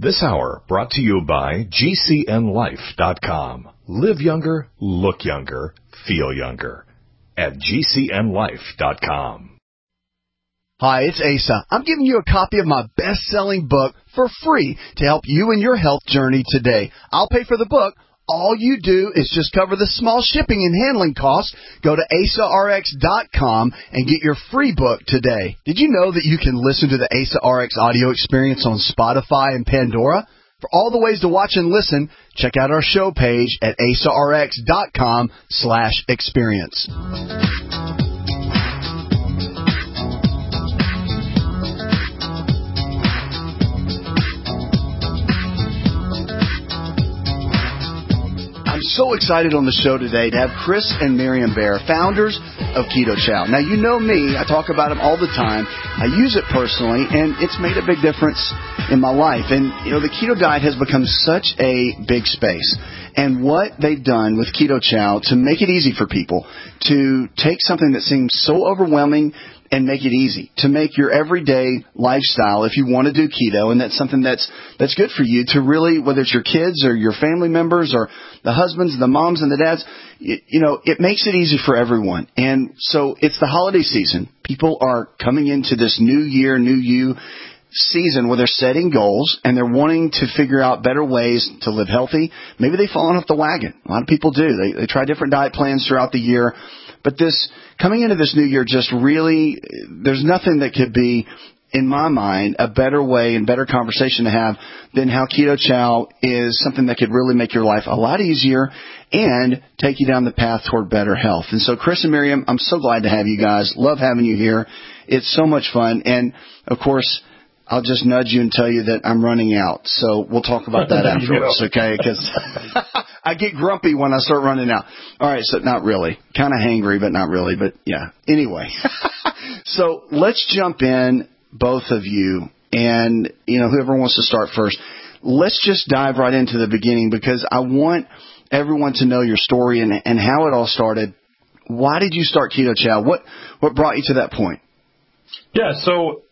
This hour brought to you by GCNLife.com. Live younger, look younger, feel younger at GCNLife.com. Hi, it's Asa. I'm giving you a copy of my best-selling book for free to help you in your health journey today. I'll pay for the book. All you do is just cover the small shipping and handling costs. Go to AsaRx.com and get your free book today. Did you know that you can listen to the AsaRx audio experience on Spotify and Pandora? For all the ways to watch and listen, check out our show page at AsaRx.com/experience. So excited on the show today to have Chris and Miriam Bear, founders of Keto Chow. Now, you know me. I talk about them all the time. I use it personally, and it's made a big difference in my life. And, you know, the keto diet has become such a big space. And what they've done with Keto Chow to make it easy for people to take something that seems so overwhelming and make it easy to make your everyday lifestyle, if you want to do keto, and that's something that's good for you to really, whether it's your kids or your family members or the husbands, the moms, and the dads, you know, it makes it easy for everyone. And so it's the holiday season. People are coming into this new year, new you season where they're setting goals and they're wanting to figure out better ways to live healthy. Maybe they've fallen off the wagon. A lot of people do. They try different diet plans throughout the year. But this coming into this new year, just really, there's nothing that could be, in my mind, a better way and better conversation to have than how Keto Chow is something that could really make your life a lot easier and take you down the path toward better health. And so, Chris and Miriam, I'm so glad to have you guys. Love having you here. It's so much fun. And, of course, I'll just nudge you and tell you that I'm running out. So we'll talk about that afterwards, okay? Because I get grumpy when I start running out. All right, so not really. Kind of hangry, but not really. But, yeah. Anyway, so let's jump in, both of you, and, you know, whoever wants to start first. Let's just dive right into the beginning because I want everyone to know your story and how it all started. Why did you start Keto Chow? What brought you to that point? Yeah, so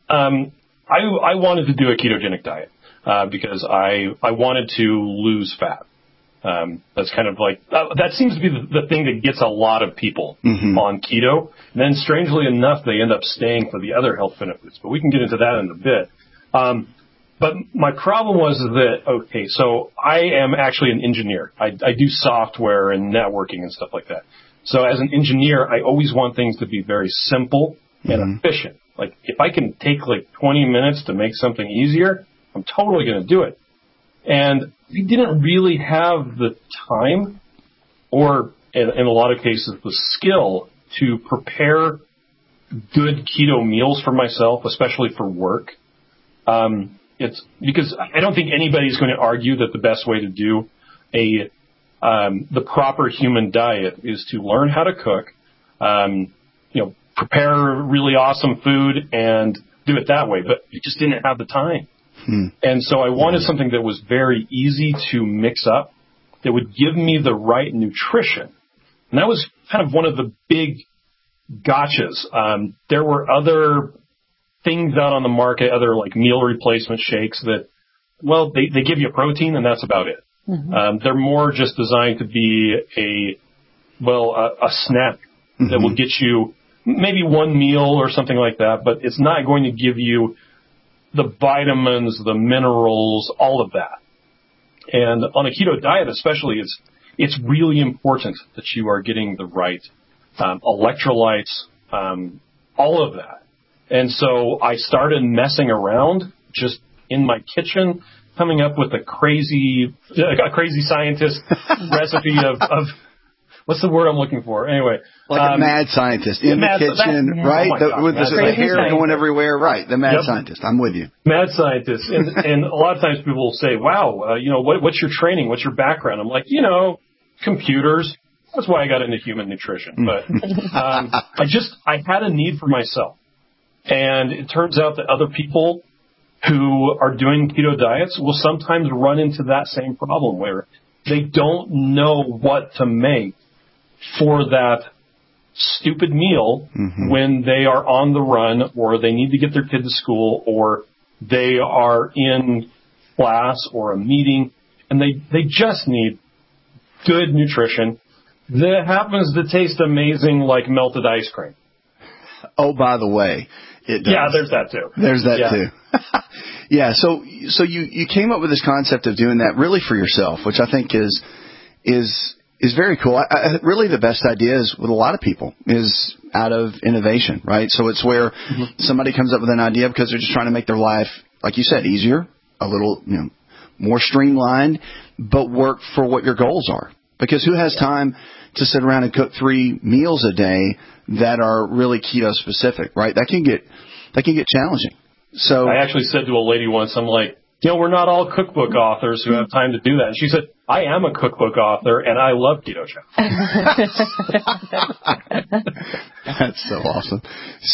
I wanted to do a ketogenic diet because I wanted to lose fat. That's kind of like that seems to be the thing that gets a lot of people on keto. And then, strangely enough, they end up staying for the other health benefits. But we can get into that in a bit. But my problem was that, okay, so I am actually an engineer. I do software and networking and stuff like that. So as an engineer, I always want things to be very simple and efficient. Like, if I can take like 20 minutes to make something easier, I'm totally going to do it. And we didn't really have the time or, in a lot of cases, the skill to prepare good keto meals for myself, especially for work. It's because I don't think anybody's going to argue that the best way to do the proper human diet is to learn how to cook, prepare really awesome food and do it that way. But we just didn't have the time. And so I wanted something that was very easy to mix up, that would give me the right nutrition. And that was kind of one of the big gotchas. There were other things out on the market, other like meal replacement shakes that, well, they give you protein and that's about it. They're more just designed to be a snack that will get you maybe one meal or something like that, but it's not going to give you the vitamins, the minerals, all of that. And on a keto diet especially, it's really important that you are getting the right electrolytes, all of that. And so I started messing around just in my kitchen, coming up with a crazy scientist recipe of what's the word I'm looking for? Anyway. Like a mad scientist in the kitchen, right? With the hair going everywhere, right? The mad scientist. I'm with you. Mad scientist. And a lot of times people will say, wow, what's your training? What's your background? I'm like, computers. That's why I got into human nutrition. But I had a need for myself. And it turns out that other people who are doing keto diets will sometimes run into that same problem where they don't know what to make for that stupid meal when they are on the run or they need to get their kid to school or they are in class or a meeting, and they just need good nutrition that happens to taste amazing like melted ice cream. Oh, by the way, it does. Yeah, there's that too. There's that too. Yeah, so you came up with this concept of doing that really for yourself, which I think is very cool. Really, the best idea is with a lot of people is out of innovation, right? So it's where somebody comes up with an idea because they're just trying to make their life, like you said, easier, a little more streamlined, but work for what your goals are. Because who has time to sit around and cook 3 meals a day that are really keto specific, right? That can get challenging. So I actually said to a lady once, I'm like, we're not all cookbook authors who have time to do that. And she said, I am a cookbook author and I love Keto Chow. That's so awesome.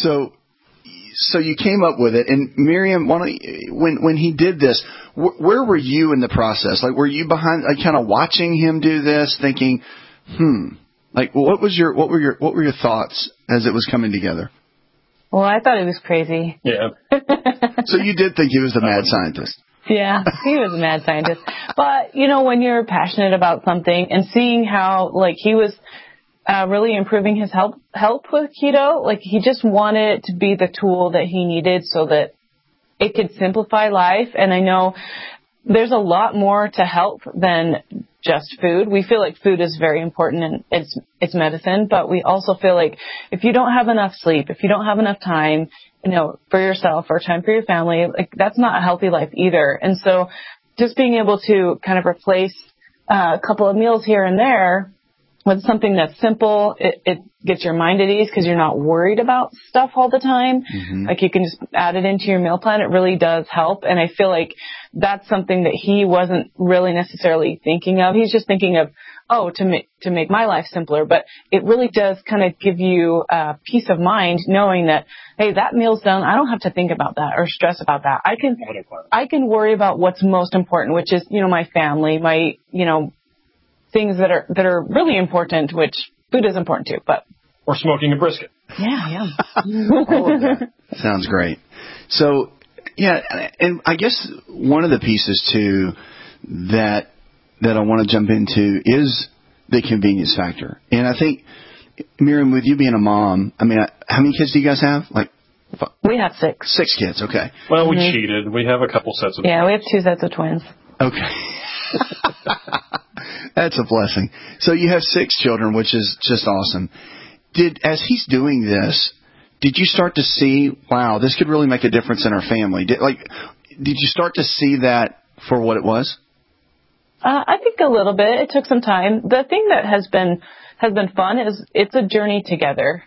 So you came up with it, and Miriam, when he did this, where were you in the process? Like, were you behind, like, kind of watching him do this, thinking, like, what were your thoughts as it was coming together? Well, I thought he was crazy. Yeah. So you did think he was the mad scientist? Yeah, he was a mad scientist. But when you're passionate about something and seeing how, like, he was really improving his health with keto. Like, he just wanted it to be the tool that he needed so that it could simplify life. And I know there's a lot more to health than just food. We feel like food is very important and it's medicine, but we also feel like if you don't have enough sleep, if you don't have enough time, for yourself or time for your family, like, that's not a healthy life either. And so just being able to kind of replace a couple of meals here and there with something that's simple, it gets your mind at ease because you're not worried about stuff all the time. Like, you can just add it into your meal plan. It really does help. And I feel like that's something that he wasn't really necessarily thinking of. He's just thinking of, to make my life simpler. But it really does kind of give you peace of mind knowing that, hey, that meal's done. I don't have to think about that or stress about that. I can worry about what's most important, which is, my family, my, things that are really important, which food is important too, but. Or smoking a brisket. Yeah. All of that. Sounds great. So, yeah, and I guess one of the pieces too that I want to jump into is the convenience factor. And I think, Miriam, with you being a mom, I mean, how many kids do you guys have? Like, we have 6. 6 kids, okay. Well, we cheated. We have a couple sets of twins. Yeah, we have 2 sets of twins. Okay. That's a blessing. So you have 6 children, which is just awesome. As he's doing this, did you start to see, wow, this could really make a difference in our family? Did you start to see that for what it was? I think a little bit. It took some time. The thing that has been fun is it's a journey together.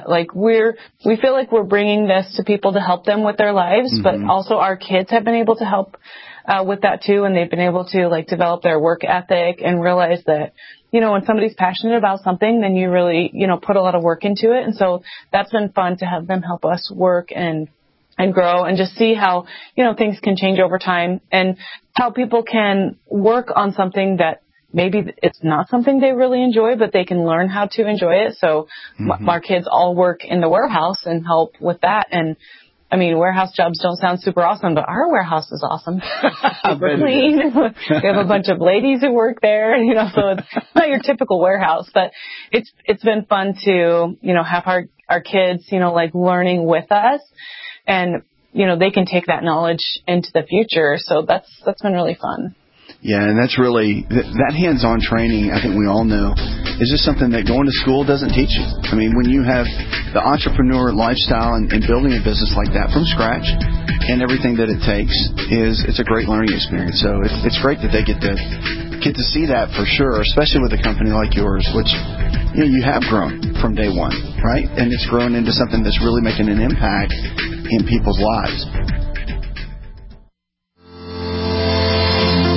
We feel like we're bringing this to people to help them with their lives, but also our kids have been able to help with that too, and they've been able to develop their work ethic and realize that when somebody's passionate about something, then you really put a lot of work into it. And so that's been fun to have them help us work and grow and just see how things can change over time and how people can work on something that maybe it's not something they really enjoy, but they can learn how to enjoy it. So our kids all work in the warehouse and help with that. And I mean, warehouse jobs don't sound super awesome, but our warehouse is awesome. Super clean. We have a bunch of ladies who work there, so it's not your typical warehouse, but it's been fun to, have our kids, learning with us, and, they can take that knowledge into the future. So that's been really fun. Yeah, and that's really, that hands-on training, I think we all know, is just something that going to school doesn't teach you. I mean, when you have the entrepreneur lifestyle and building a business like that from scratch and everything that it takes, it's a great learning experience. So it's great that they get to see that for sure, especially with a company like yours, which you have grown from day one, right? And it's grown into something that's really making an impact in people's lives.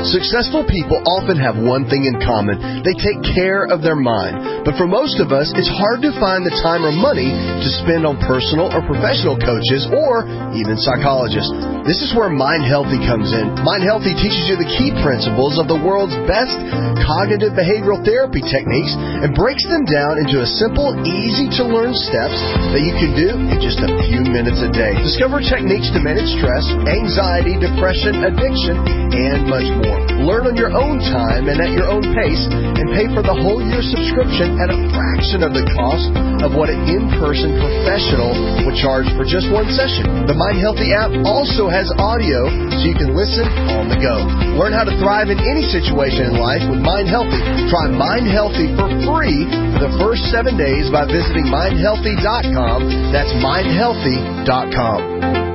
Successful people often have one thing in common. They take care of their mind. But for most of us, it's hard to find the time or money to spend on personal or professional coaches or even psychologists. This is where Mind Healthy comes in. Mind Healthy teaches you the key principles of the world's best cognitive behavioral therapy techniques and breaks them down into a simple, easy-to-learn steps that you can do in just a few minutes a day. Discover techniques to manage stress, anxiety, depression, addiction, and much more. Learn on your own time and at your own pace, and pay for the whole year subscription at a fraction of the cost of what an in-person professional would charge for just one session. The Mind Healthy app also has audio so you can listen on the go. Learn how to thrive in any situation in life with Mind Healthy. Try Mind Healthy for free for the first 7 days by visiting mindhealthy.com. That's mindhealthy.com.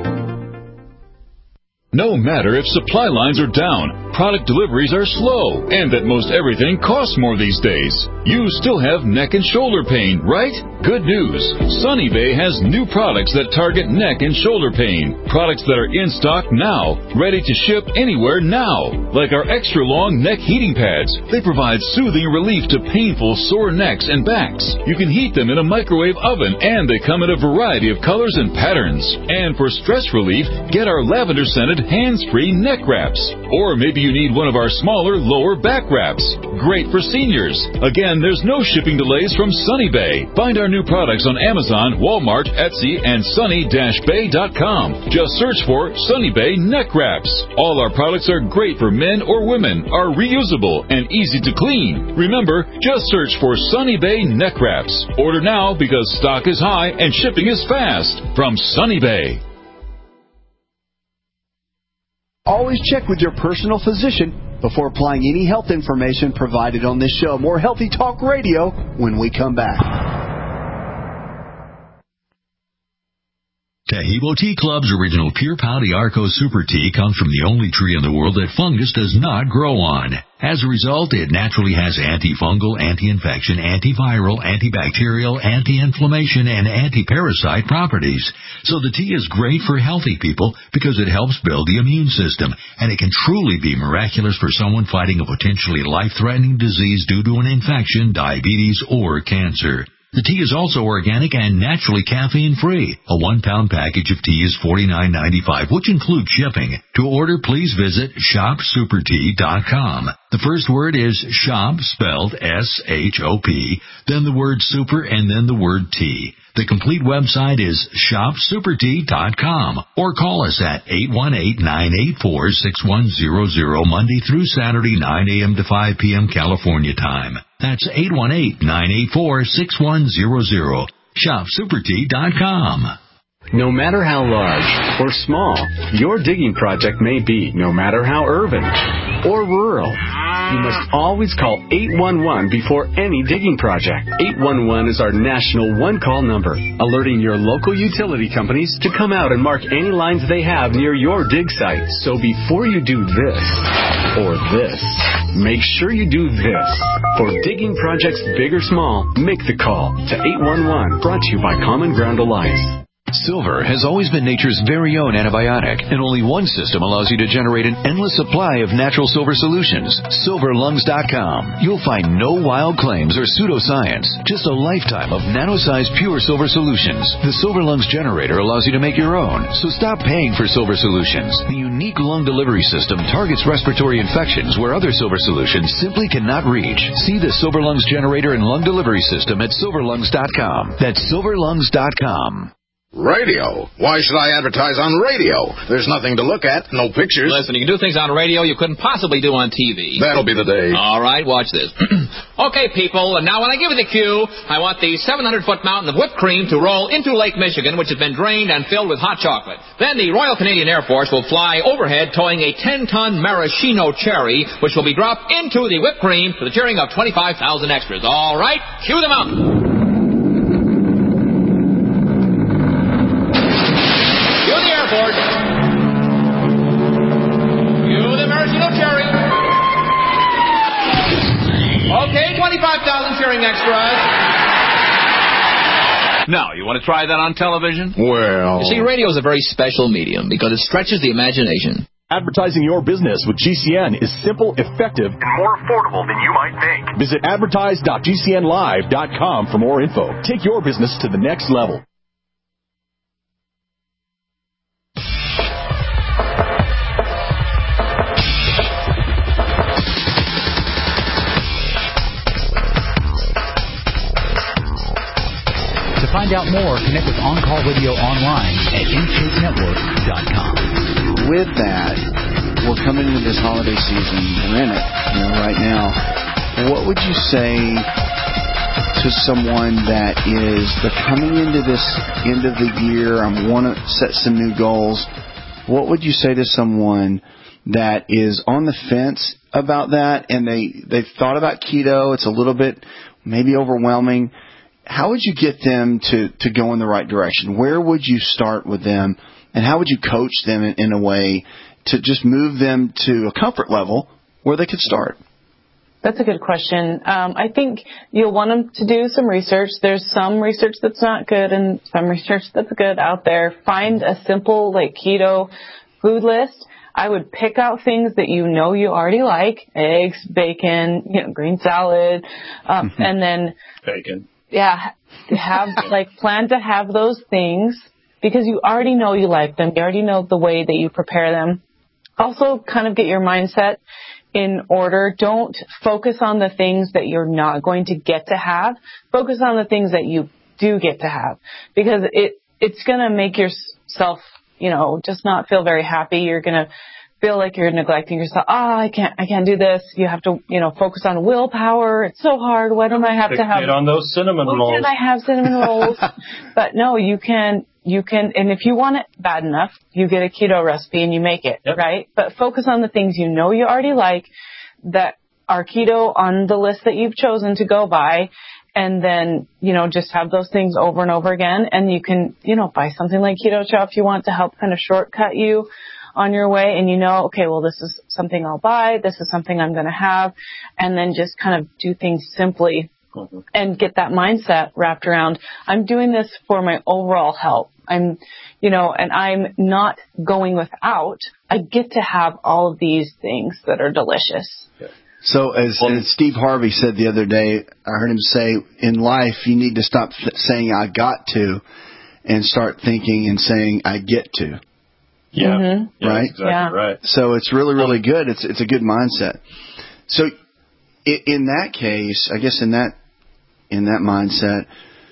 No matter if supply lines are down, product deliveries are slow, and that most everything costs more these days, you still have neck and shoulder pain, right? Good news. Sunny Bay has new products that target neck and shoulder pain. Products that are in stock now, ready to ship anywhere now. Like our extra long neck heating pads. They provide soothing relief to painful sore necks and backs. You can heat them in a microwave oven, and they come in a variety of colors and patterns. And for stress relief, get our lavender scented hands-free neck wraps. Or maybe you need one of our smaller lower back wraps. Great for seniors. Again, there's no shipping delays from Sunny Bay. Find our new products on Amazon, Walmart, Etsy, and sunny-bay.com. Just search for Sunny Bay neck wraps. All our products are great for men or women, are reusable, and easy to clean. Remember, just search for Sunny Bay neck wraps. Order now because stock is high and shipping is fast. From Sunny Bay. Always check with your personal physician before applying any health information provided on this show. More Healthy Talk Radio when we come back. Taheebo Tea Club's original Pure Pau D'Arco Super Tea comes from the only tree in the world that fungus does not grow on. As a result, it naturally has antifungal, anti-infection, antiviral, antibacterial, anti-inflammation, and anti-parasite properties. So the tea is great for healthy people because it helps build the immune system, and it can truly be miraculous for someone fighting a potentially life-threatening disease due to an infection, diabetes, or cancer. The tea is also organic and naturally caffeine-free. A 1-pound package of tea is $49.95, which includes shipping. To order, please visit shopsupertea.com. The first word is shop, spelled S-H-O-P, then the word super, and then the word tea. The complete website is shopsupertea.com, or call us at 818-984-6100 Monday through Saturday, 9 a.m. to 5 p.m. California time. That's 818-984-6100. shopsupertea.com. No matter how large or small your digging project may be, no matter how urban or rural, you must always call 811 before any digging project. 811 is our national one-call number, alerting your local utility companies to come out and mark any lines they have near your dig site. So before you do this or this, make sure you do this. For digging projects big or small, make the call to 811. Brought to you by Common Ground Alliance. Silver has always been nature's very own antibiotic, and only one system allows you to generate an endless supply of natural silver solutions. SilverLungs.com. You'll find no wild claims or pseudoscience, just a lifetime of nano-sized pure silver solutions. The Silver Lungs generator allows you to make your own, so stop paying for silver solutions. The unique lung delivery system targets respiratory infections where other silver solutions simply cannot reach. See the Silver Lungs generator and lung delivery system at SilverLungs.com. That's SilverLungs.com. Radio? Why should I advertise on radio? There's nothing to look at, no pictures. Listen, you can do things on radio you couldn't possibly do on TV. That'll be the day. All right, watch this. Okay, people, now when I give you the cue, I want the 700-foot mountain of whipped cream to roll into Lake Michigan, which has been drained and filled with hot chocolate. Then the Royal Canadian Air Force will fly overhead towing a 10-ton maraschino cherry, which will be dropped into the whipped cream to the cheering of 25,000 extras. All right, cue them up. Okay, 25,000 cheering extras. Now, you want to try that on television? Well... You see, radio is a very special medium because it stretches the imagination. Advertising your business with GCN is simple, effective, and more affordable than you might think. Visit advertise.gcnlive.com for more info. Take your business to the next level. To find out more, connect with On Call Radio online at InShapeNetwork.com. With that, we're coming into this holiday season. We're in it, right now. What would you say to someone that they're coming into this end of the year, I want to set some new goals? What would you say to someone that is on the fence about that and they've thought about keto? It's a little bit maybe overwhelming. How would you get them to go in the right direction? Where would you start with them? And how would you coach them in a way to just move them to a comfort level where they could start? That's a good question. I think you'll want them to do some research. There's some research that's not good and some research that's good out there. Find a simple keto food list. I would pick out things that you already like: eggs, bacon, green salad, and then bacon. Yeah, plan to have those things because you already know you like them. You already know the way that you prepare them. Also, kind of get your mindset in order. Don't focus on the things that you're not going to get to have. Focus on the things that you do get to have, because it's going to make yourself, just not feel very happy. You're going to feel like you're neglecting yourself. I can't do this. You have to, focus on willpower. It's so hard. Why don't I have to have on those cinnamon rolls? Why can't I have cinnamon rolls? But no, you can, and if you want it bad enough, you get a keto recipe and you make it, right? But focus on the things you already like that are keto on the list that you've chosen to go by. And then, just have those things over and over again. And you can, buy something like Keto Chow if you want to help kind of shortcut you on your way, and okay, well, this is something I'll buy, this is something I'm going to have, and then just kind of do things simply and get that mindset wrapped around, I'm doing this for my overall health. And I'm not going without. I get to have all of these things that are delicious. So as Steve Harvey said the other day, I heard him say, in life, you need to stop saying I got to and start thinking and saying I get to. Yeah. Mm-hmm. Yeah, right? Exactly right. So it's really, really good. It's a good mindset. So in that case, I guess in that mindset,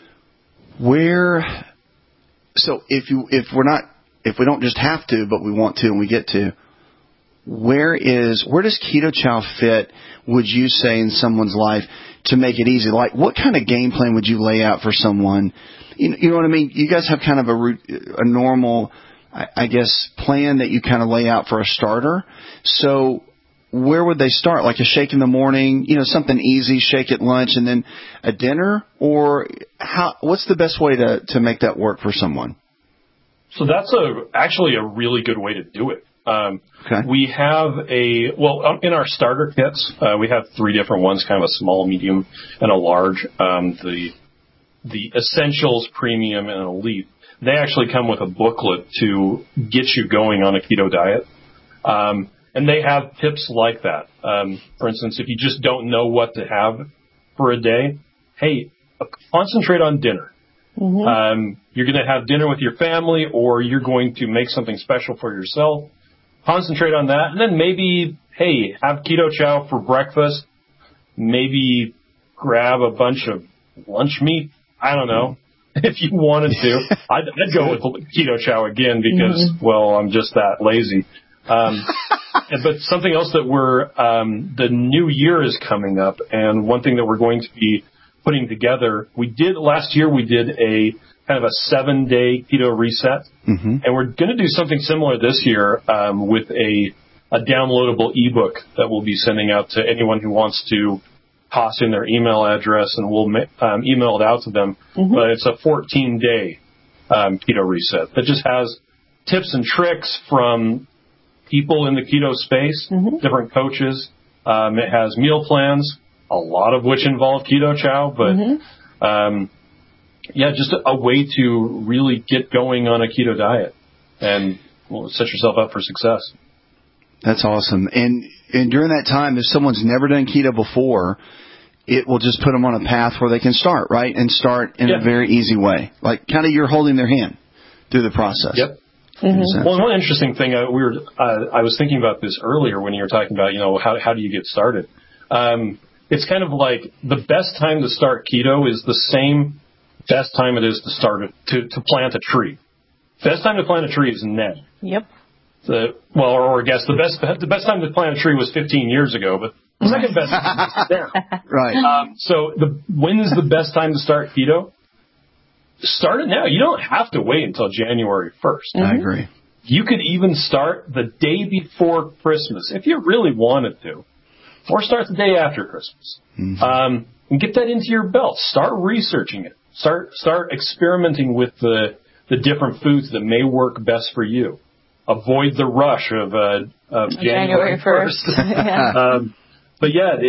if we don't just have to, but we want to and we get to, where does Keto Chow fit, would you say, in someone's life to make it easy? Like, what kind of game plan would you lay out for someone? You know what I mean? You guys have kind of a normal, I guess, plan that you kind of lay out for a starter. So where would they start? Like a shake in the morning, something easy, shake at lunch, and then a dinner? Or what's the best way to make that work for someone? So that's actually a really good way to do it. Okay. We have in our starter kits, we have 3 different ones, kind of a small, medium, and a large. The Essentials, Premium, and Elite. They actually come with a booklet to get you going on a keto diet. And they have tips like that. For instance, if you just don't know what to have for a day, hey, concentrate on dinner. Mm-hmm. You're going to have dinner with your family, or you're going to make something special for yourself. Concentrate on that. And then maybe, hey, have Keto Chow for breakfast. Maybe grab a bunch of lunch meat. I don't know. If you wanted to, I'd go with Keto Chow again because, I'm just that lazy. But something else that the new year is coming up, and one thing that we're going to be putting together, last year we did a kind of a 7-day keto reset, and we're going to do something similar this year with a downloadable ebook that we'll be sending out to anyone who wants to toss in their email address, and we'll email it out to them. But it's a 14-day keto reset that just has tips and tricks from people in the keto space, different coaches. It has meal plans, a lot of which involve Keto Chow, but just a way to really get going on a keto diet and set yourself up for success. That's awesome. And during that time, if someone's never done keto before, it will just put them on a path where they can start, right? And start in a very easy way. Like kind of you're holding their hand through the process. Yep. Mm-hmm. Well, one interesting thing, I was thinking about this earlier when you were talking about, how do you get started? It's kind of like the best time to start keto is the same best time it is to start to plant a tree. Best time to plant a tree is now. Yep. Or I guess the best time to plant a tree was 15 years ago, but the second best time is now. Right. So when is the best time to start keto? Start it now. You don't have to wait until January 1st. Mm-hmm. I agree. You could even start the day before Christmas if you really wanted to, or start the day after Christmas. Mm-hmm. And get that into your belt. Start researching it. Start experimenting with the different foods that may work best for you. Avoid the rush of January 1st. But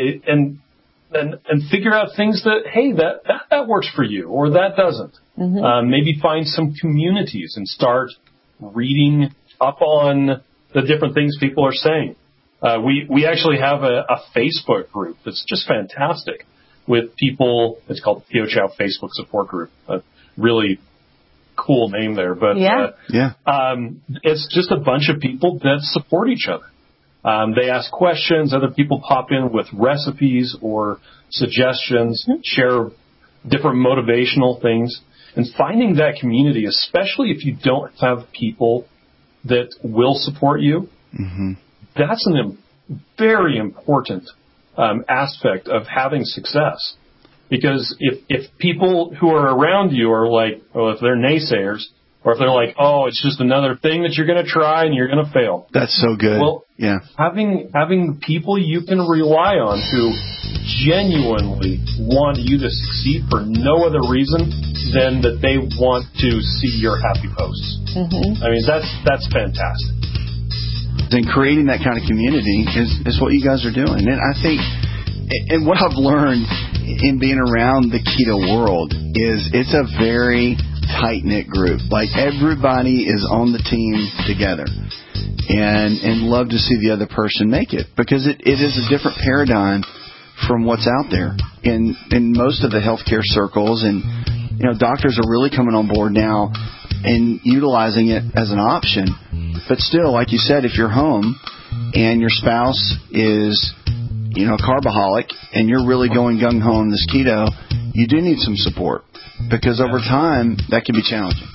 and figure out things that works for you or that doesn't. Mm-hmm. Maybe find some communities and start reading up on the different things people are saying. We actually have a Facebook group that's just fantastic with people. It's called Keto Chow Facebook Support Group. A really cool name there, but it's just a bunch of people that support each other. They ask questions. Other people pop in with recipes or suggestions, share different motivational things. And finding that community, especially if you don't have people that will support you, that's a very important aspect of having success. Because if people who are around you are like, if they're naysayers, or if they're like, it's just another thing that you're going to try and you're going to fail. That's so good. Well, having people you can rely on who genuinely want you to succeed for no other reason than that they want to see your happy posts. Mm-hmm. I mean, that's fantastic. And creating that kind of community is what you guys are doing. And I think, and what I've learned in being around the keto world is it's a very tight-knit group. Like everybody is on the team together and love to see the other person make it, because it is a different paradigm from what's out there in most of the healthcare circles. And doctors are really coming on board now and utilizing it as an option. But still, like you said, if you're home and your spouse is carboholic and you're really going gung-ho on this keto, you do need some support, because over time that can be challenging.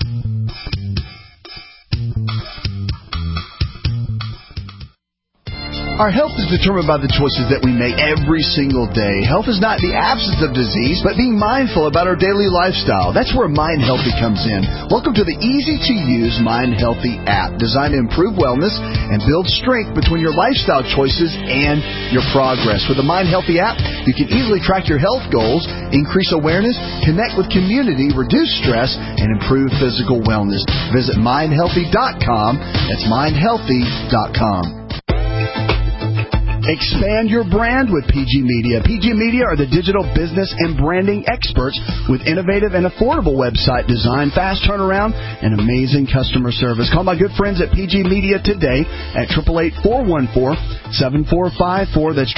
Our health is determined by the choices that we make every single day. Health is not the absence of disease, but being mindful about our daily lifestyle. That's where Mind Healthy comes in. Welcome to the easy-to-use Mind Healthy app, designed to improve wellness and build strength between your lifestyle choices and your progress. With the Mind Healthy app, you can easily track your health goals, increase awareness, connect with community, reduce stress, and improve physical wellness. Visit mindhealthy.com. That's mindhealthy.com. Expand your brand with PG Media. PG Media are the digital business and branding experts with innovative and affordable website design, fast turnaround, and amazing customer service. Call my good friends at PG Media today at 888-414-7454. That's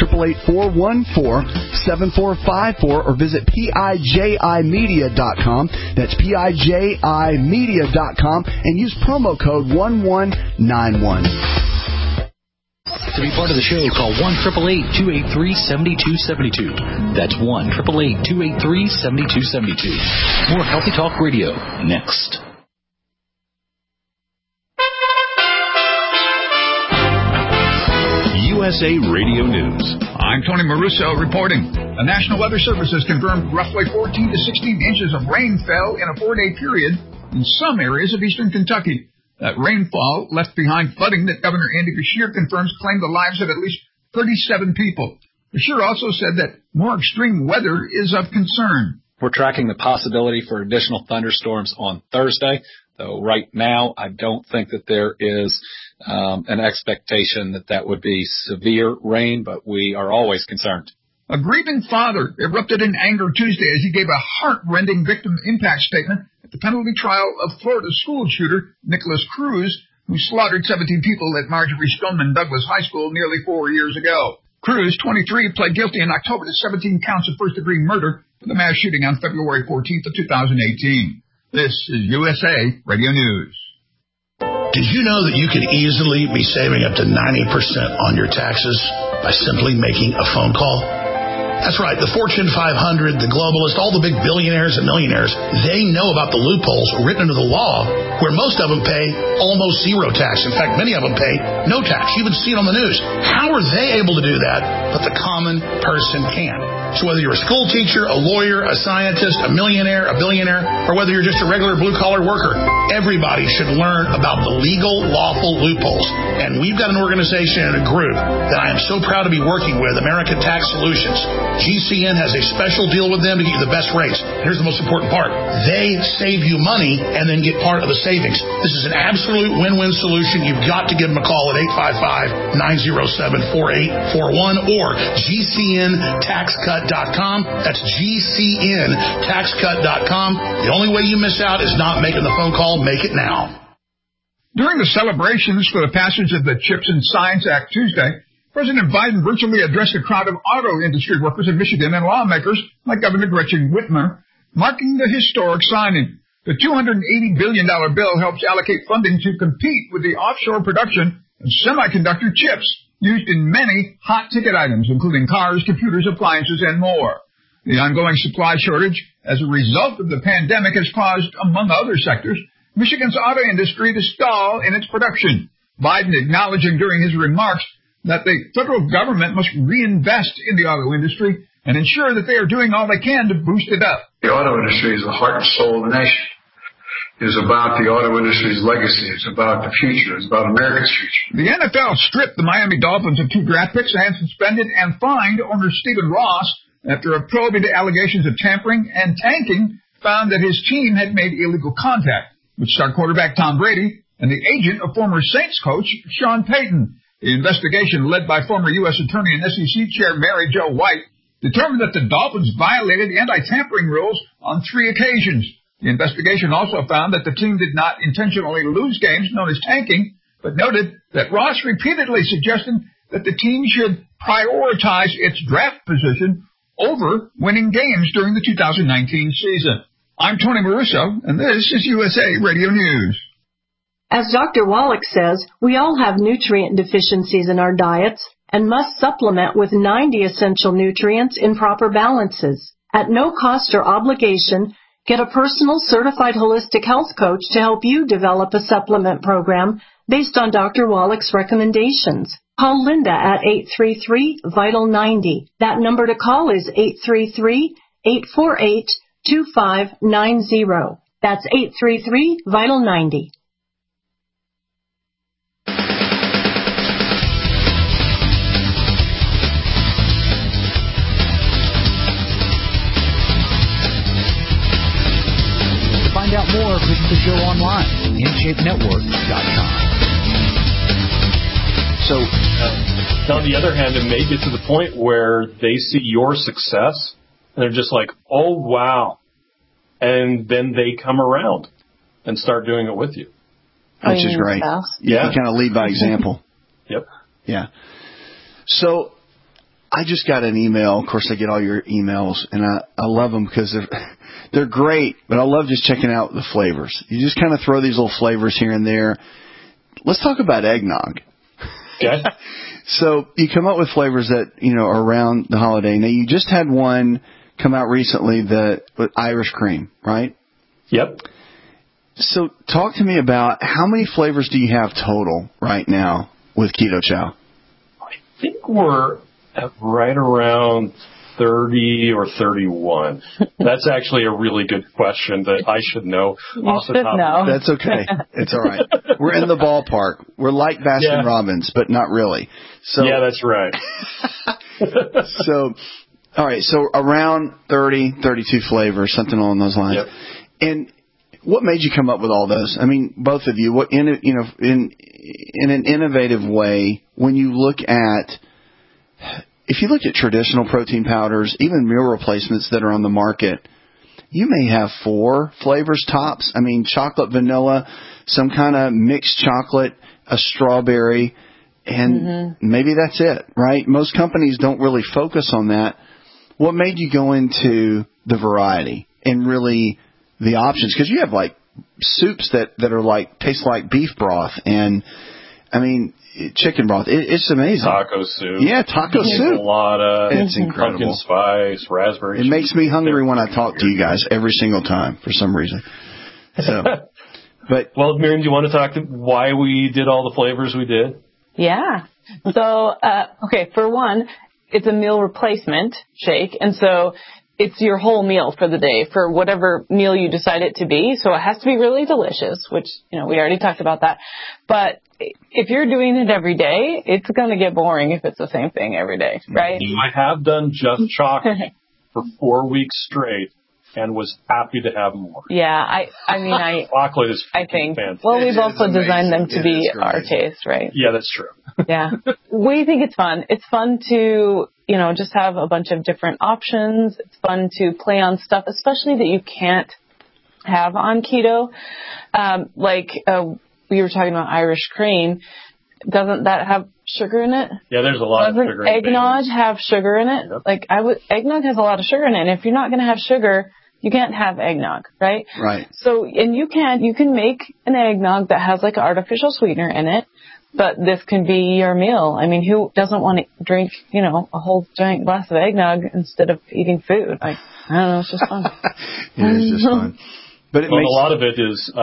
888-414-7454. Or visit PIJImedia.com. That's PIJImedia.com. And use promo code 1191. To be part of the show, call 1-888-283-7272. That's 1-888-283-7272. More Healthy Talk Radio next. USA Radio News. I'm Tony Maruso reporting. The National Weather Service has confirmed roughly 14 to 16 inches of rain fell in a 4-day period in some areas of eastern Kentucky. That rainfall left behind flooding that Governor Andy Beshear confirms claimed the lives of at least 37 people. Beshear also said that more extreme weather is of concern. We're tracking the possibility for additional thunderstorms on Thursday, though right now I don't think that there is an expectation that would be severe rain, but we are always concerned. A grieving father erupted in anger Tuesday as he gave a heart-rending victim impact statement at the penalty trial of Florida school shooter Nicholas Cruz, who slaughtered 17 people at Marjorie Stoneman Douglas High School nearly 4 years ago. Cruz, 23, pled guilty in October to 17 counts of first-degree murder for the mass shooting on February 14th of 2018. This is USA Radio News. Did you know that you could easily be saving up to 90% on your taxes by simply making a phone call? That's right. The Fortune 500, the globalists, all the big billionaires and millionaires, they know about the loopholes written into the law where most of them pay almost zero tax. In fact, many of them pay no tax. You even see it on the news. How are they able to do that, but the common person can? So whether you're a school teacher, a lawyer, a scientist, a millionaire, a billionaire, or whether you're just a regular blue-collar worker, everybody should learn about the legal, lawful loopholes. And we've got an organization and a group that I am so proud to be working with, American Tax Solutions. GCN has a special deal with them to get you the best rates. Here's the most important part. They save you money and then get part of the savings. This is an absolute win-win solution. You've got to give them a call at 855-907-4841 or GCNTaxCut.com. That's GCNTaxCut.com. The only way you miss out is not making the phone call. Make it now. During the celebrations for the passage of the CHIPS and Science Act Tuesday, President Biden virtually addressed a crowd of auto industry workers in Michigan and lawmakers like Governor Gretchen Whitmer, marking the historic signing. The $280 billion bill helps allocate funding to compete with the offshore production of semiconductor chips used in many hot-ticket items, including cars, computers, appliances, and more. The ongoing supply shortage as a result of the pandemic has caused, among other sectors, Michigan's auto industry to stall in its production. Biden acknowledging during his remarks that the federal government must reinvest in the auto industry and ensure that they are doing all they can to boost it up. The auto industry is the heart and soul of the nation. It is about the auto industry's legacy. It's about the future. It's about America's future. The NFL stripped the Miami Dolphins of 2 draft picks and suspended and fined owner Stephen Ross after a probe into allegations of tampering and tanking found that his team had made illegal contact with star quarterback Tom Brady and the agent of former Saints coach Sean Payton. The investigation, led by former U.S. Attorney and SEC Chair Mary Jo White, determined that the Dolphins violated anti-tampering rules on 3 occasions. The investigation also found that the team did not intentionally lose games, known as tanking, but noted that Ross repeatedly suggested that the team should prioritize its draft position over winning games during the 2019 season. I'm Tony Maruso, and this is USA Radio News. As Dr. Wallach says, we all have nutrient deficiencies in our diets and must supplement with 90 essential nutrients in proper balances. At no cost or obligation, get a personal certified holistic health coach to help you develop a supplement program based on Dr. Wallach's recommendations. Call Linda at 833-VITAL-90. That number to call is 833-848-2590. That's 833-VITAL-90. Find out more, visit the show online, InShapeNetwork.com. So, on the other hand, it may get to the point where they see your success, and they're just like, oh, wow. And then they come around and start doing it with you. Which is great. Yeah. You kind of lead by example. Yep. Yeah. So, I just got an email. Of course, I get all your emails, and I love them because they're great, but I love just checking out the flavors. You just kind of throw these little flavors here and there. Let's talk about eggnog. Okay. So you come up with flavors that, are around the holiday. Now, you just had one come out recently with Irish cream, right? Yep. So talk to me about how many flavors do you have total right now with Keto Chow? I think we're at right around 30 or 31. That's actually a really good question that I should know off the top. That's okay. It's all right. We're in the ballpark. We're like Baskin Robbins, but not really. So yeah, that's right. So, all right. So around 30, 32 flavors, something along those lines. Yep. And what made you come up with all those? I mean, both of you. What in an innovative way, when you look at. If you look at traditional protein powders, even meal replacements that are on the market, you may have 4 flavors tops. I mean, chocolate, vanilla, some kind of mixed chocolate, a strawberry, and maybe that's it, right? Most companies don't really focus on that. What made you go into the variety and really the options? Because you have like soups that are like taste like beef broth and chicken broth. It's amazing. Taco soup. Yeah, taco soup. Enchilada. It's incredible. Pumpkin spice, raspberry. It makes me hungry when I talk to you guys every single time for some reason. So, well, Miriam, do you want to talk to why we did all the flavors we did? Yeah. So, for one, it's a meal replacement shake, and so it's your whole meal for the day, for whatever meal you decide it to be. So it has to be really delicious, which, we already talked about that. But if you're doing it every day, it's going to get boring if it's the same thing every day, right? I have done just chocolate for 4 weeks straight and was happy to have more. Yeah, chocolate is fantastic. Well, we've also designed them to be our taste, right? Yeah, that's true. Yeah. We think it's fun. It's fun to, just have a bunch of different options. It's fun to play on stuff, especially that you can't have on keto. We were talking about Irish cream. Doesn't that have sugar in it? Yeah, there's a lot of sugar in it. Doesn't eggnog have sugar in it? Yep. Eggnog has a lot of sugar in it. And if you're not going to have sugar, you can't have eggnog, right? Right. So, and you can make an eggnog that has like an artificial sweetener in it, but this can be your meal. I mean, who doesn't want to drink, a whole giant glass of eggnog instead of eating food? I don't know, it's just fun. It is just fun. But a lot of it is,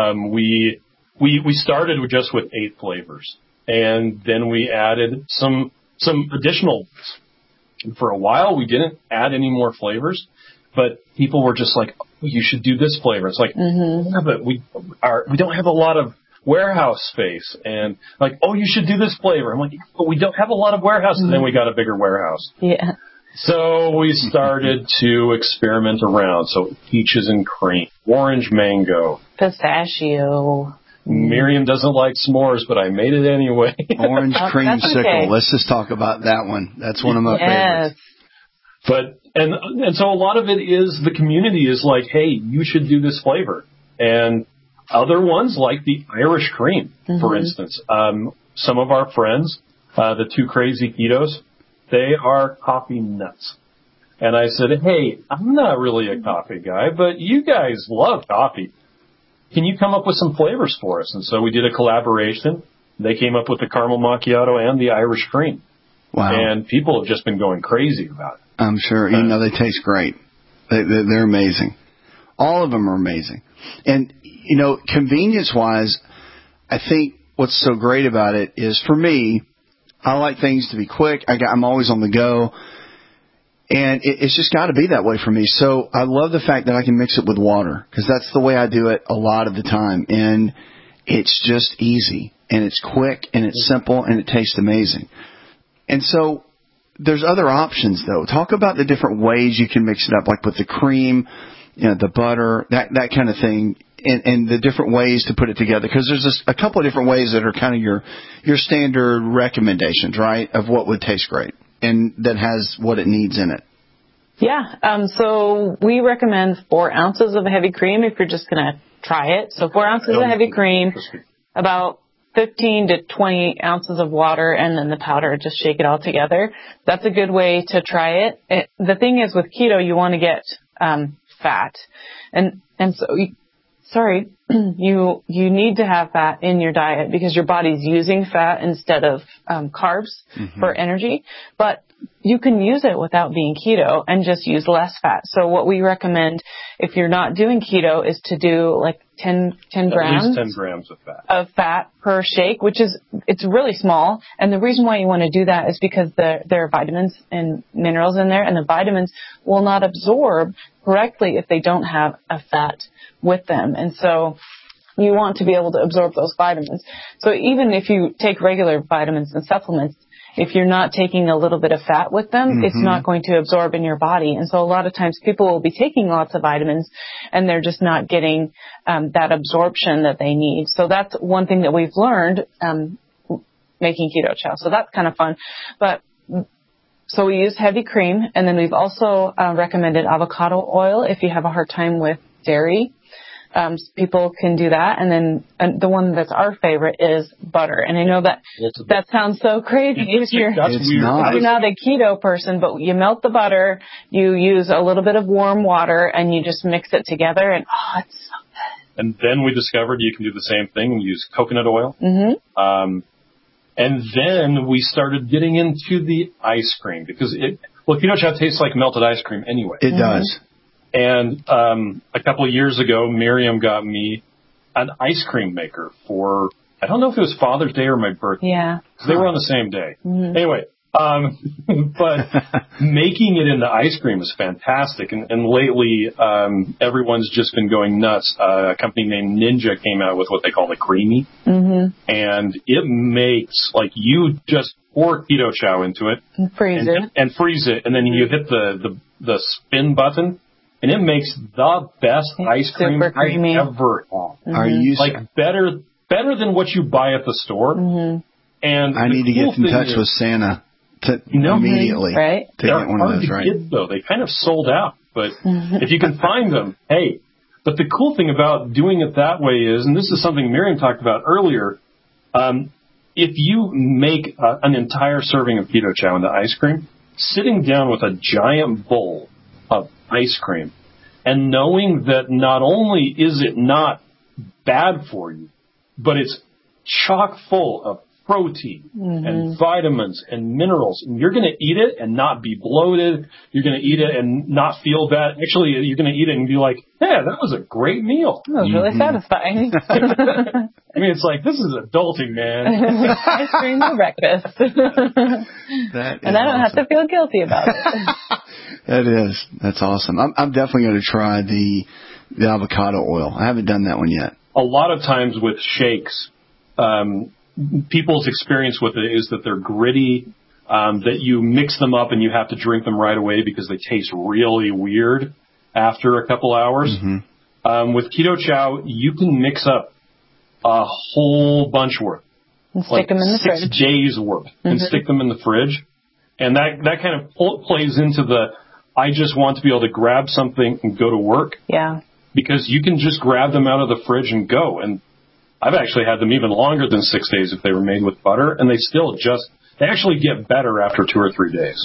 we started just with 8 flavors, and then we added some additional ones. For a while, we didn't add any more flavors, but people were just like, oh, you should do this flavor. It's like, yeah, but we don't have a lot of warehouse space, and like, oh, you should do this flavor. I'm like, but we don't have a lot of warehouse, and then we got a bigger warehouse. Yeah. So we started to experiment around. So peaches and cream, orange mango, pistachio. Miriam doesn't like s'mores, but I made it anyway. Orange creamsicle. Okay. Let's just talk about that one. That's one of my favorites. But and so a lot of it is the community is like, hey, you should do this flavor. And other ones like the Irish cream, for instance. Some of our friends, the 2 Crazy Ketos, they are coffee nuts. And I said, hey, I'm not really a coffee guy, but you guys love coffee. Can you come up with some flavors for us? And so we did a collaboration. They came up with the caramel macchiato and the Irish cream. Wow. And people have just been going crazy about it. I'm sure. They taste great. They're amazing. All of them are amazing. And, convenience-wise, I think what's so great about it is, for me, I like things to be quick. I'm always on the go. And it's just got to be that way for me. So I love the fact that I can mix it with water, because that's the way I do it a lot of the time. And it's just easy, and it's quick, and it's simple, and it tastes amazing. And so there's other options, though. Talk about the different ways you can mix it up, like with the cream, the butter, that kind of thing, and the different ways to put it together. Because there's just a couple of different ways that are kind of your standard recommendations, right, of what would taste great and that has what it needs in it. Yeah. So we recommend 4 ounces of heavy cream if you're just going to try it. So 4 ounces of heavy cream, about 15 to 20 ounces of water, and then the powder. Just shake it all together. That's a good way to try it. The thing is, with keto, you want to get fat, and so you need to have fat in your diet because your body's using fat instead of carbs for energy. But you can use it without being keto and just use less fat. So what we recommend, if you're not doing keto, is to do like 10 grams. At least 10 grams of fat. Of fat per shake, it's really small. And the reason why you want to do that is because there are vitamins and minerals in there, and the vitamins will not absorb correctly if they don't have a fat with them. And so you want to be able to absorb those vitamins. So even if you take regular vitamins and supplements, if you're not taking a little bit of fat with them, it's not going to absorb in your body. And so a lot of times people will be taking lots of vitamins and they're just not getting that absorption that they need. So that's one thing that we've learned making keto chow. So that's kind of fun. So we use heavy cream, and then we've also recommended avocado oil if you have a hard time with dairy. people can do that. And then the one that's our favorite is butter. And I know that sounds so crazy if you're not a keto person, but you melt the butter, you use a little bit of warm water, and you just mix it together, and it's so good. And then we discovered you can do the same thing and use coconut oil. Mm-hmm. And then we started getting into the ice cream because Keto Chow tastes like melted ice cream anyway. It does. And a couple of years ago, Miriam got me an ice cream maker for, I don't know if it was Father's Day or my birthday. Yeah. They were on the same day. Mm-hmm. Anyway, but making it into ice cream is fantastic. And lately, everyone's just been going nuts. A company named Ninja came out with what they call the Creamy. Mm-hmm. And it makes, you just pour Keto Chow into it. And freeze it. And freeze it. And then you hit the spin button. And it makes the best ice cream I ever had. Mm-hmm. Are you better than what you buy at the store? Mm-hmm. And I need to get in touch with Santa immediately right? to get one of those. Right? Get, though. They kind of sold out, but if you can find them, hey. But the cool thing about doing it that way is, and this is something Miriam talked about earlier, if you make an entire serving of Keto Chow into ice cream, sitting down with a giant bowl of ice cream and knowing that not only is it not bad for you, but it's chock full of protein and vitamins and minerals. And you're going to eat it and not be bloated. You're going to eat it and not feel bad. Actually, you're going to eat it and be like, yeah, that was a great meal. That was really satisfying. I mean, it's like, this is adulting, man. Ice cream for breakfast. And I don't have to feel guilty about it. That's awesome. I'm definitely going to try the avocado oil. I haven't done that one yet. A lot of times with shakes, people's experience with it is that they're gritty, that you mix them up and you have to drink them right away because they taste really weird after a couple hours. Mm-hmm. With Keto Chow, you can mix up a whole bunch worth. And stick them in the 6 fridge. days worth and stick them in the fridge. And that kind of plays into I just want to be able to grab something and go to work. Yeah. Because you can just grab them out of the fridge and go. And I've actually had them even longer than 6 days if they were made with butter, and they actually get better after 2 or 3 days.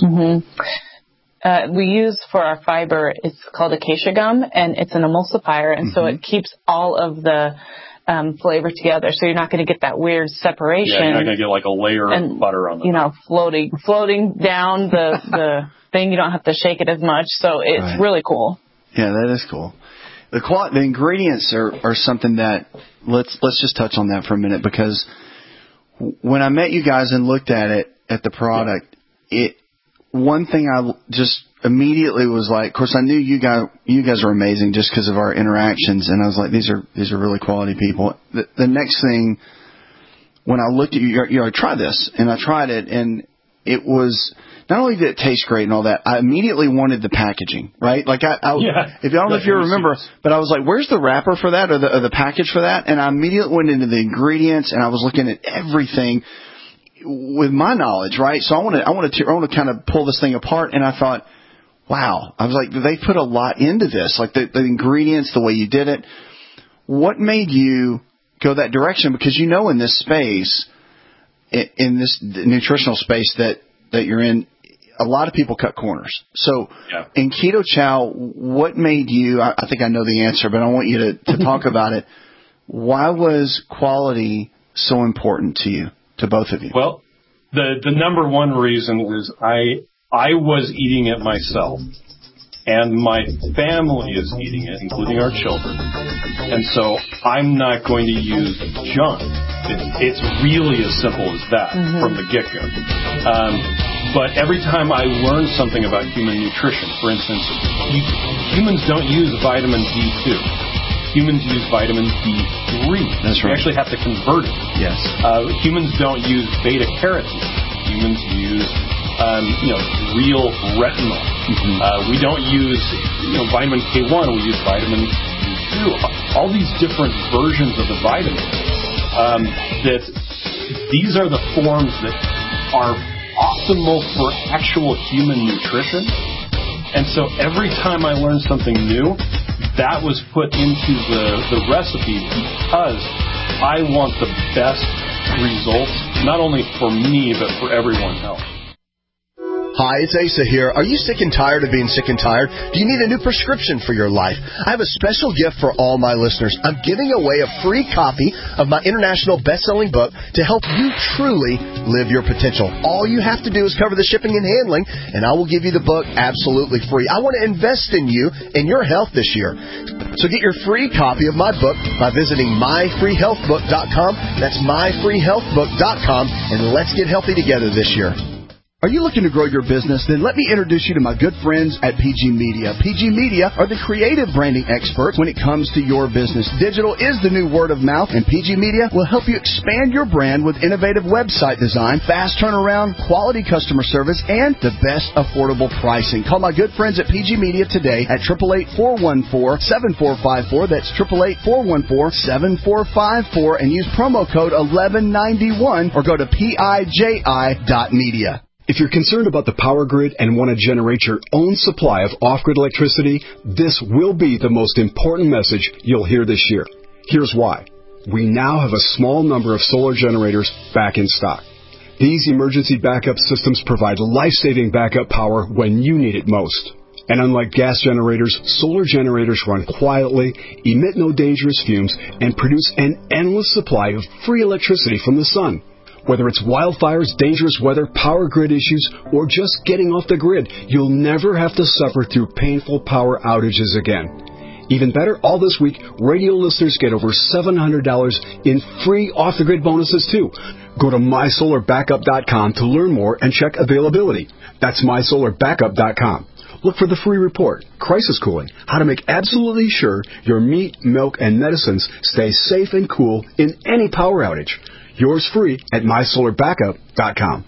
Mm-hmm. We use for our fiber, it's called acacia gum, and it's an emulsifier, and so it keeps all of the flavor together, so you're not going to get that weird separation. Yeah, you're not going to get like a layer of butter on the floating down the thing. You don't have to shake it as much, so it's really cool. Yeah, that is cool. The ingredients are something that let's just touch on that for a minute, because when I met you guys and looked at the product, one thing I just immediately was like, of course I knew you guys were amazing just because of our interactions, and I was like, these are really quality people. The next thing, when I looked at you, I tried this, and I tried it, and it was, not only did it taste great and all that, I immediately wanted the packaging, right? Like I don't know if you remember, but I was like, where's the wrapper for that or the package for that? And I immediately went into the ingredients, and I was looking at everything with my knowledge, right? So I want to kind of pull this thing apart, and I thought, wow, I was like, they put a lot into this, like the ingredients, the way you did it. What made you go that direction? Because in this space, in this nutritional space that you're in, a lot of people cut corners. So in Keto Chow, what made you, I think I know the answer, but I want you to talk about it. Why was quality so important to you, to both of you? Well, the number one reason is I was eating it myself, and my family is eating it, including our children. And so I'm not going to use junk. It's really as simple as that from the get-go. But every time I learn something about human nutrition, for instance, humans don't use vitamin D2. Humans use vitamin D3. That's right. We actually have to convert it. Yes. Humans don't use beta-carotene. Humans use real retinol. We don't use vitamin K1. We use vitamin D2. All these different versions of the vitamins. That these are the forms that are optimal for actual human nutrition. And so every time I learn something new, that was put into the recipe because I want the best results, not only for me, but for everyone else. Hi, it's Asa here. Are you sick and tired of being sick and tired? Do you need a new prescription for your life? I have a special gift for all my listeners. I'm giving away a free copy of my international best-selling book to help you truly live your potential. All you have to do is cover the shipping and handling, and I will give you the book absolutely free. I want to invest in you and your health this year. So get your free copy of my book by visiting myfreehealthbook.com. That's myfreehealthbook.com, and let's get healthy together this year. Are you looking to grow your business? Then let me introduce you to my good friends at PG Media. PG Media are the creative branding experts when it comes to your business. Digital is the new word of mouth, and PG Media will help you expand your brand with innovative website design, fast turnaround, quality customer service, and the best affordable pricing. Call my good friends at PG Media today at 888-414-7454. That's 888-414-7454, and use promo code 1191 or go to PIJI.media. If you're concerned about the power grid and want to generate your own supply of off-grid electricity, this will be the most important message you'll hear this year. Here's why. We now have a small number of solar generators back in stock. These emergency backup systems provide life-saving backup power when you need it most. And unlike gas generators, solar generators run quietly, emit no dangerous fumes, and produce an endless supply of free electricity from the sun. Whether it's wildfires, dangerous weather, power grid issues, or just getting off the grid, you'll never have to suffer through painful power outages again. Even better, all this week, radio listeners get over $700 in free off-the-grid bonuses, too. Go to mysolarbackup.com to learn more and check availability. That's mysolarbackup.com. Look for the free report, Crisis Cooling, how to make absolutely sure your meat, milk, and medicines stay safe and cool in any power outage. Yours free at mysolarbackup.com.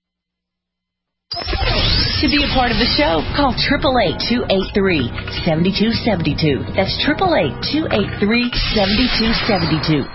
To be a part of the show, call 888-283-7272. That's 888-283-7272.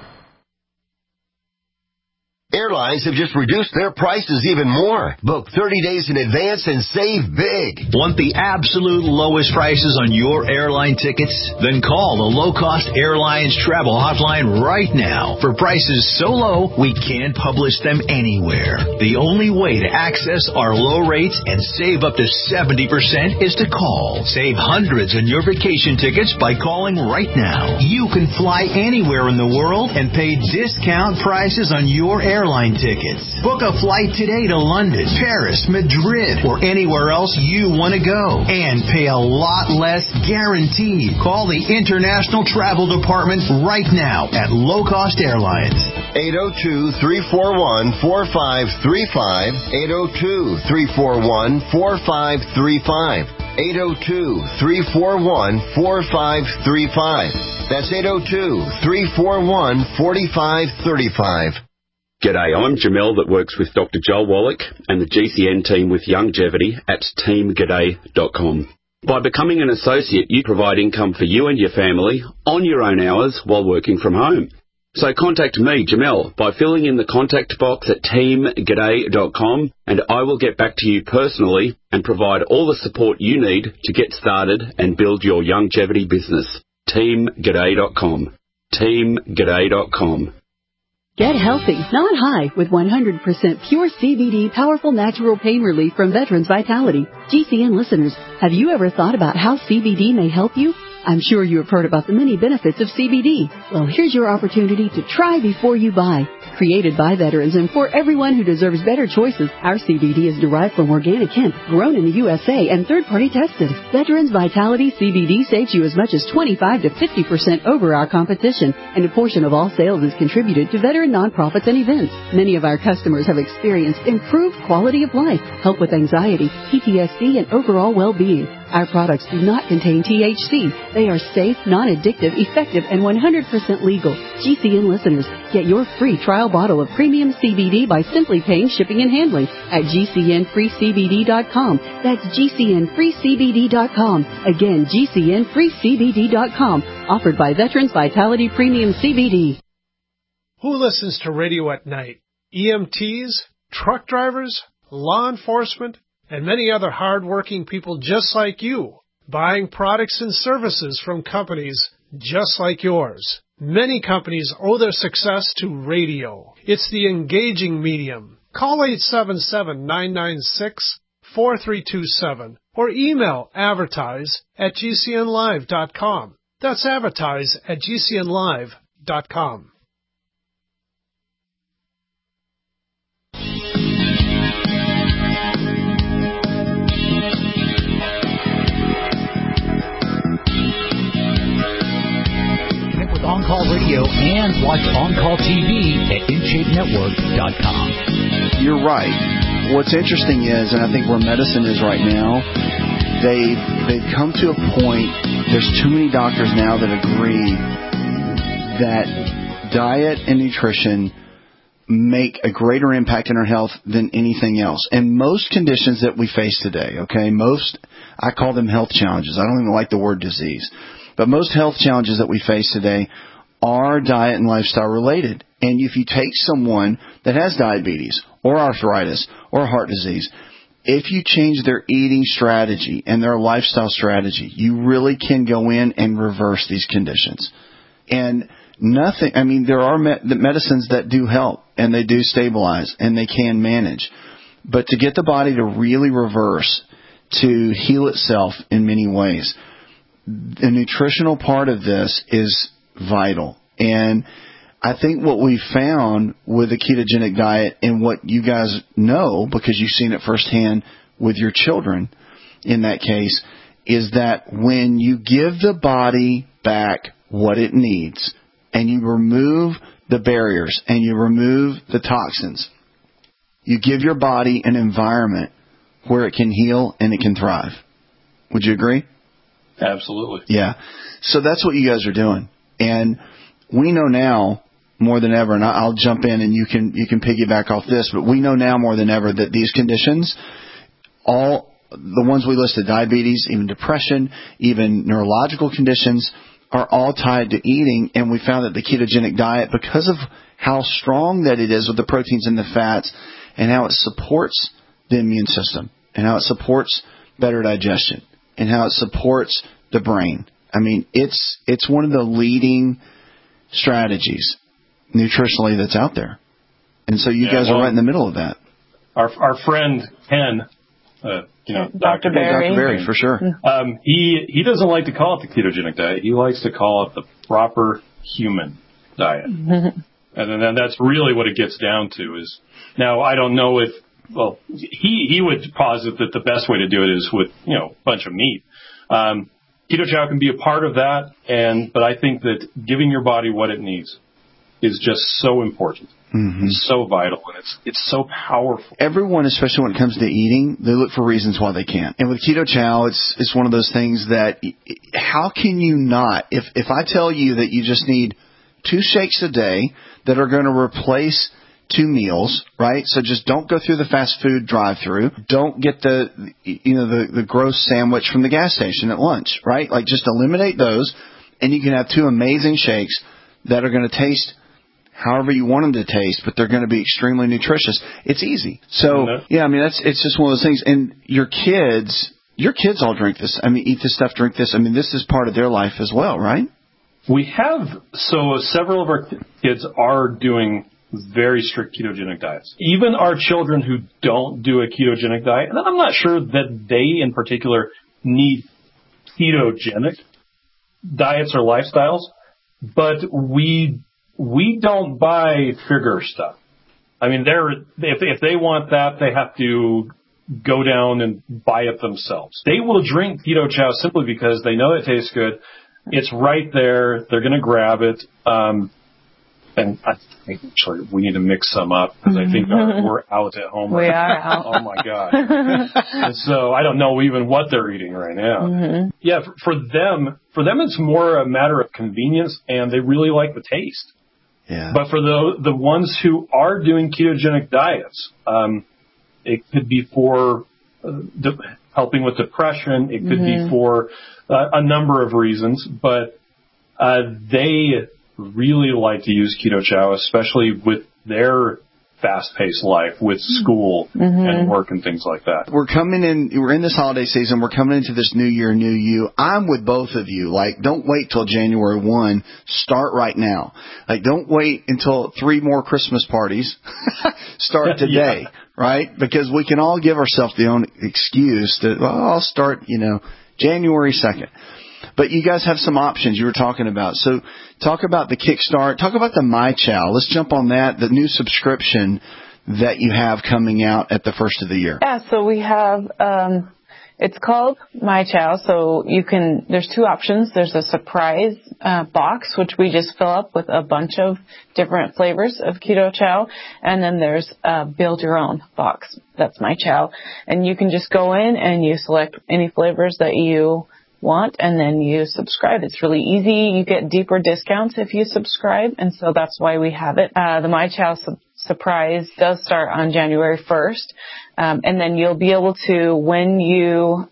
Airlines have just reduced their prices even more. Book 30 days in advance and save big. Want the absolute lowest prices on your airline tickets? Then call the Low Cost Airlines Travel Hotline right now. For prices so low, we can't publish them anywhere. The only way to access our low rates and save up to 70% is to call. Save hundreds on your vacation tickets by calling right now. You can fly anywhere in the world and pay discount prices on your airline tickets. Book a flight today to London, Paris, Madrid, or anywhere else you want to go and pay a lot less guaranteed. Call the International Travel Department right now at Low Cost Airlines. 802-341-4535. 802-341-4535. 802-341-4535. That's 802-341-4535. G'day, I'm Jamel that works with Dr. Joel Wallach and the GCN team with Longevity at teamg'day.com. By becoming an associate, you provide income for you and your family on your own hours while working from home. So contact me, Jamel, by filling in the contact box at teamg'day.com, and I will get back to you personally and provide all the support you need to get started and build your longevity business. teamg'day.com. teamg'day.com. Get healthy, not high, with 100% pure CBD powerful natural pain relief from Veterans Vitality. GCN listeners, have you ever thought about how CBD may help you? I'm sure you have heard about the many benefits of CBD. Well, here's your opportunity to try before you buy. Created by veterans and for everyone who deserves better choices, our CBD is derived from organic hemp, grown in the USA, and third-party tested. Veterans Vitality CBD saves you as much as 25 to 50% over our competition, and a portion of all sales is contributed to veteran nonprofits and events. Many of our customers have experienced improved quality of life, help with anxiety, PTSD, and overall well-being. Our products do not contain THC. They are safe, non-addictive, effective, and 100% legal. GCN listeners, get your free trial bottle of premium CBD by simply paying shipping and handling at GCNFreeCBD.com. That's GCNFreeCBD.com. Again, GCNFreeCBD.com. Offered by Veterans Vitality Premium CBD. Who listens to radio at night? EMTs, truck drivers, law enforcement, and many other hard-working people just like you. buying products and services from companies just like yours. Many companies owe their success to radio. It's the engaging medium. Call 877-996-4327 or email advertise@gcnlive.com. That's advertise@gcnlive.com. With On-Call Radio and watch On-Call TV at InShapeNetwork.com. You're right. What's interesting is, and I think where medicine is right now, they've come to a point, there's too many doctors now that agree that diet and nutrition make a greater impact in our health than anything else. And most conditions that we face today, okay, I call them health challenges. I don't even like the word disease. But most health challenges that we face today are diet and lifestyle related. And if you take someone that has diabetes or arthritis or heart disease, if you change their eating strategy and their lifestyle strategy, you really can go in and reverse these conditions. And there are medicines that do help and they do stabilize and they can manage. But to get the body to really reverse, to heal itself in many ways, the nutritional part of this is vital. And I think what we found with the ketogenic diet and what you guys know, because you've seen it firsthand with your children in that case, is that when you give the body back what it needs and you remove the barriers and you remove the toxins, you give your body an environment where it can heal and it can thrive. Would you agree? Absolutely. Yeah. So that's what you guys are doing. And we know now more than ever, and I'll jump in and you can piggyback off this, but we know now more than ever that these conditions, all the ones we listed, diabetes, even depression, even neurological conditions, are all tied to eating. And we found that the ketogenic diet, because of how strong that it is with the proteins and the fats and how it supports the immune system and how it supports better digestion and how it supports the brain. I mean, it's one of the leading strategies nutritionally that's out there. And so you guys are right in the middle of that. Our friend Ken, Dr. Berry. Dr. Berry, for sure. He doesn't like to call it the ketogenic diet. He likes to call it the proper human diet. And then that's really what it gets down to is, now I don't know if, well, he would posit that the best way to do it is with, a bunch of meat. Keto Chow can be a part of that, but I think that giving your body what it needs is just so important. Mm-hmm. So vital, and it's so powerful. Everyone, especially when it comes to eating, they look for reasons why they can't. And with Keto Chow, it's one of those things that how can you not? If I tell you that you just need 2 shakes a day that are going to replace 2 meals, right? So just don't go through the fast food drive-through. Don't get the gross sandwich from the gas station at lunch, right? Like just eliminate those, and you can have 2 amazing shakes that are going to taste however you want them to taste, but they're going to be extremely nutritious. It's easy. So, it's just one of those things. And your kids all drink this. I mean, eat this stuff, drink this. I mean, this is part of their life as well, right? We have, several of our kids are doing very strict ketogenic diets. Even our children who don't do a ketogenic diet, and I'm not sure that they in particular need ketogenic diets or lifestyles, but we don't buy sugar stuff. I mean, if they want that, they have to go down and buy it themselves. They will drink Keto Chow simply because they know it tastes good. It's right there. They're going to grab it. And I think actually we need to mix some up because I think we're out at home. We are out. Oh my God. And so I don't know even what they're eating right now. Mm-hmm. Yeah, for them, it's more a matter of convenience, and they really like the taste. Yeah. But for the ones who are doing ketogenic diets, it could be for helping with depression. It could be for a number of reasons, but they really like to use Keto Chow, especially with their fast-paced life with school and work and things like that. We're in this holiday season. We're coming into this new year, new you. I'm with both of you. Like, don't wait till January 1. Start right now. Like, don't wait until 3 more Christmas parties. Start today, right? Because we can all give ourselves the own excuse that, I'll start, January 2nd. But you guys have some options you were talking about. So talk about the Kickstart. Talk about the My Chow. Let's jump on that, the new subscription that you have coming out at the first of the year. Yeah, so we have, it's called My Chow. So there's 2 options. There's a surprise box, which we just fill up with a bunch of different flavors of Keto Chow. And then there's a build your own box. That's My Chow. And you can just go in and you select any flavors that you want, and then you subscribe. It's really easy. You get deeper discounts if you subscribe, and so that's why we have it. The My Chow surprise does start on January 1st, and then you'll be able to, when you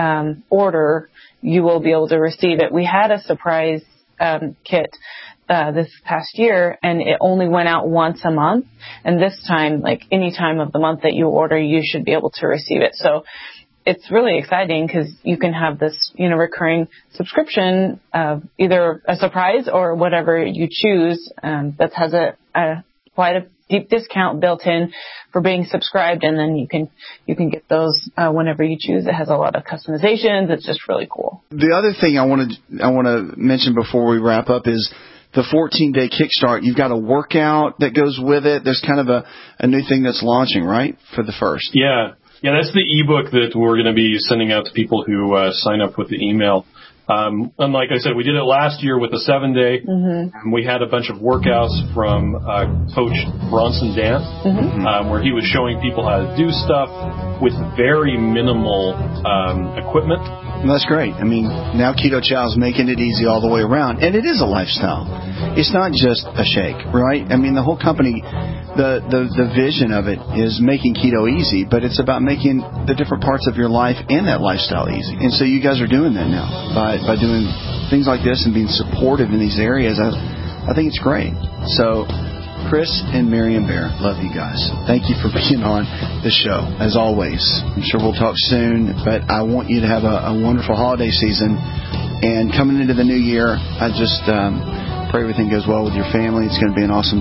order, you will be able to receive it. We had a surprise kit this past year, and it only went out once a month, and this time, like any time of the month that you order, you should be able to receive it. So it's really exciting because you can have this, recurring subscription of either a surprise or whatever you choose that has quite a deep discount built in for being subscribed, and then you can get those whenever you choose. It has a lot of customizations. It's just really cool. The other thing I want to mention before we wrap up is the 14-day Kickstart. You've got a workout that goes with it. There's kind of a new thing that's launching, right, for the first. Yeah, that's the ebook that we're going to be sending out to people who sign up with the email. And like I said, we did it last year with a 7-day. And we had a bunch of workouts from Coach Bronson Dan, where he was showing people how to do stuff with very minimal equipment. Well, that's great. I mean, now Keto Chow is making it easy all the way around, and it is a lifestyle. It's not just a shake, right? I mean, the whole company, the vision of it is making keto easy, but it's about making the different parts of your life and that lifestyle easy. And so you guys are doing that now by doing things like this and being supportive in these areas. I think it's great. So Chris and Miriam Bear, love you guys. Thank you for being on the show, as always. I'm sure we'll talk soon, but I want you to have a wonderful holiday season. And coming into the new year, I just pray everything goes well with your family. It's going to be an awesome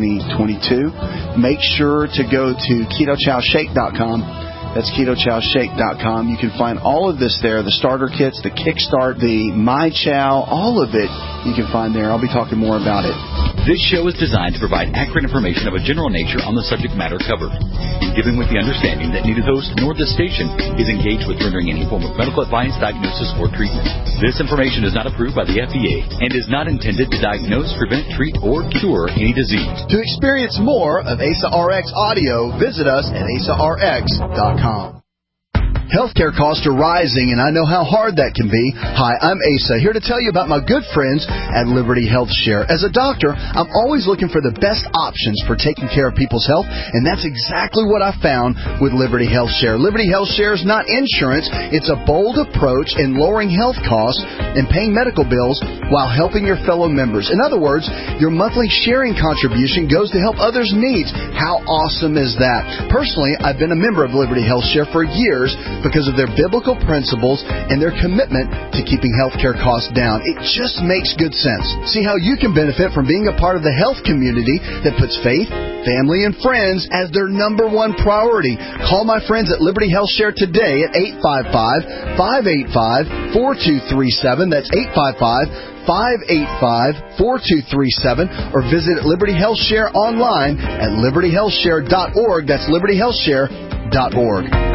2022. Make sure to go to KetoChowShake.com. That's KetoChowShake.com. You can find all of this there, the starter kits, the Kickstart, the My Chow, all of it you can find there. I'll be talking more about it. This show is designed to provide accurate information of a general nature on the subject matter covered, and given with the understanding that neither host nor this station is engaged with rendering any form of medical advice, diagnosis, or treatment. This information is not approved by the FDA and is not intended to diagnose, prevent, treat, or cure any disease. To experience more of ASA RX audio, visit us at asarx.com. Healthcare costs are rising, and I know how hard that can be. Hi, I'm Asa, here to tell you about my good friends at Liberty Health Share. As a doctor, I'm always looking for the best options for taking care of people's health, and that's exactly what I found with Liberty Health Share. Liberty Health Share is not insurance. It's a bold approach in lowering health costs and paying medical bills while helping your fellow members. In other words, your monthly sharing contribution goes to help others' needs. How awesome is that? Personally, I've been a member of Liberty Health Share for years because of their biblical principles and their commitment to keeping healthcare costs down. It just makes good sense. See how you can benefit from being a part of the health community that puts faith, family, and friends as their number one priority. Call my friends at Liberty Health Share today at 855-585-4237. That's 855-585-4237, or visit Liberty Health Share online at libertyhealthshare.org. That's libertyhealthshare.org.